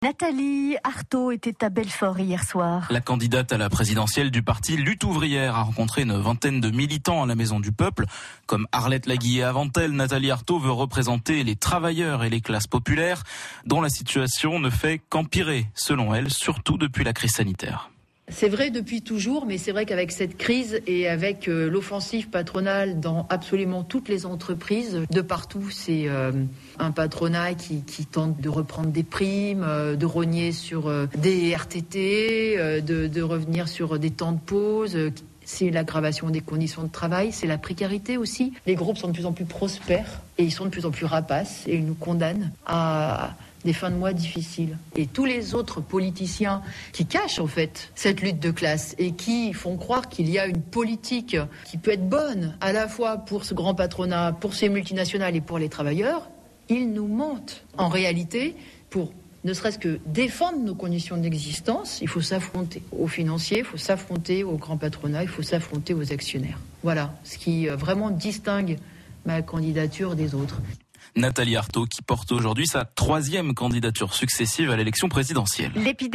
Nathalie Arthaud était à Belfort hier soir. La candidate à la présidentielle du parti Lutte ouvrière a rencontré une vingtaine de militants à la Maison du Peuple. Comme Arlette Laguillet avant elle, Nathalie Arthaud veut représenter les travailleurs et les classes populaires dont la situation ne fait qu'empirer, selon elle, surtout depuis la crise sanitaire. C'est vrai depuis toujours, mais c'est vrai qu'avec cette crise et avec l'offensive patronale dans absolument toutes les entreprises, de partout, c'est un patronat qui tente de reprendre des primes, de rogner sur des RTT, de revenir sur des temps de pause. C'est l'aggravation des conditions de travail, c'est la précarité aussi. Les groupes sont de plus en plus prospères et ils sont de plus en plus rapaces et ils nous condamnent à des fins de mois difficiles. Et tous les autres politiciens qui cachent en fait cette lutte de classe et qui font croire qu'il y a une politique qui peut être bonne à la fois pour ce grand patronat, pour ces multinationales et pour les travailleurs, ils nous mentent. En réalité, pour ne serait-ce que défendre nos conditions d'existence, il faut s'affronter aux financiers, il faut s'affronter au grand patronat, il faut s'affronter aux actionnaires. Voilà ce qui vraiment distingue ma candidature des autres. Nathalie Arthaud qui porte aujourd'hui sa 3e candidature successive à l'élection présidentielle.